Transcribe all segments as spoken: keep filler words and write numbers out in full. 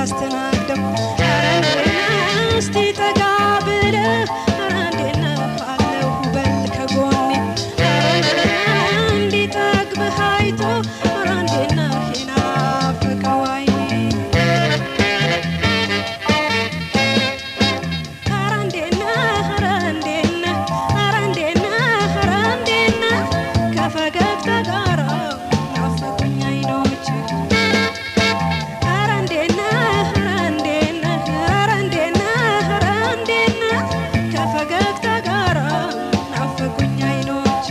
ያስተናግደው እስቲ ጠጋ ብለህ እንዴት ነህ አለሁ በል ከጎኔ እንዲጠግብህ አይቶ እንዴት ነህ የናፈቀው አይኔ እንዴት ነህ እንዴት ነህ እንዴት ነህ እንዴት ነህ ከፈገግታ ጋር ናፈቁኝ አይኖች እንዴት ነህ እንዴት ነህ እንዴት ነህ እንዴት ነህ ከፈገግታ ጋር ናፈቁኝ አይኖች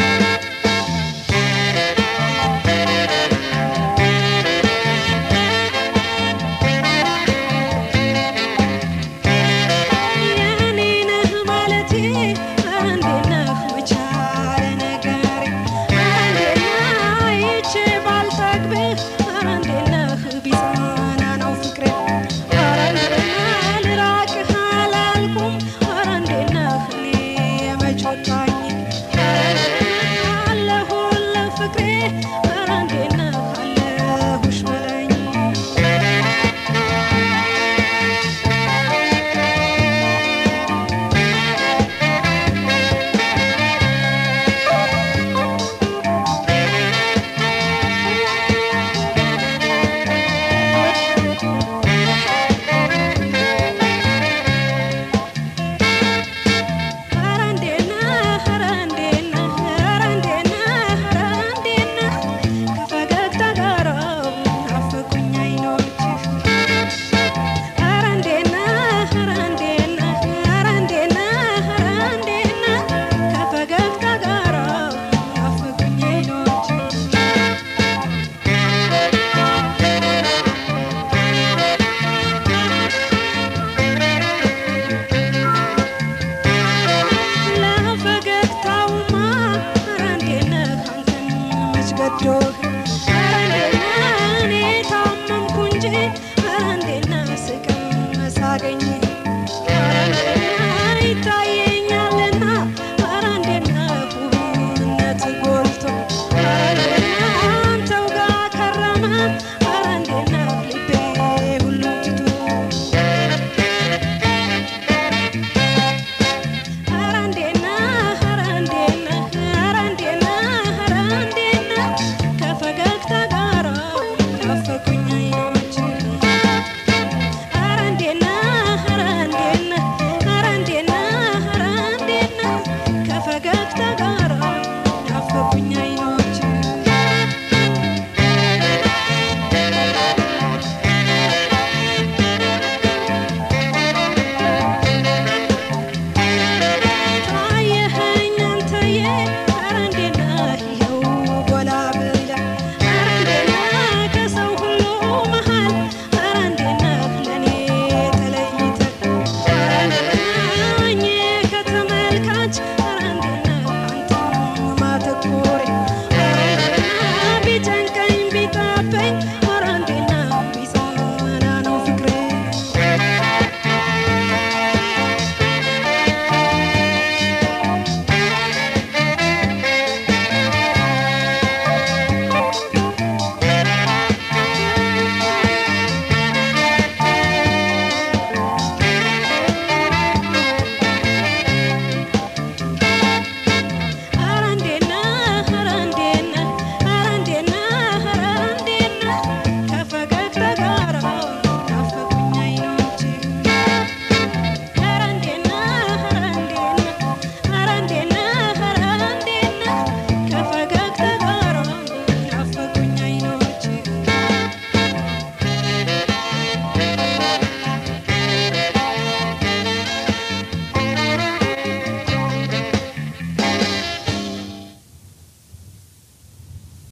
የኔ ነህ ማለቴ እንዴት ነህ መቻለ ነገሬ እንዴት ነህ አይቼ ባልጠግብህ እንዴት ነህ ቢጸና ነው ፍቅሬ እንዴት ነህ ልራቅህ አላልኩም እንዴት ነህ እኔ መች ወጣኝ አለሁልህ ፍቅሬ እንዴት ነህ አለሁሽ በለኝ እንዴት ነህ እንዴት ነህ እንዴት ነህ እንዴት ነህ ከፈገግታ ጋር ናፈቁኝ አይኖችህ እንዴት ነህ እንዴት ነህ እንዴት ነህ እንዴት ነህ ከፈገግታ ጋር ናፈቁኝ አይኖችህ ለፈገግታውማ እንዴት ነህ አንተን መች ገዶህ እንዴት ነህ እኔ ታመምኩ እንጂ እንዴት ነህ ስቅም ሳገኝ እንዴት ነህ ይታየኛልና እንዴት ነህ ውብነት ጎልቶ እንዴት ነህ አንተው ጋር ከረመ እንዴት ነህ ልቤ ሁሉን ትቶ እንዴት ነህ እንዴት ነህ እንዴት ነህ እንዴት ነህ ከፈገግታ ጋር ናፈቁኝ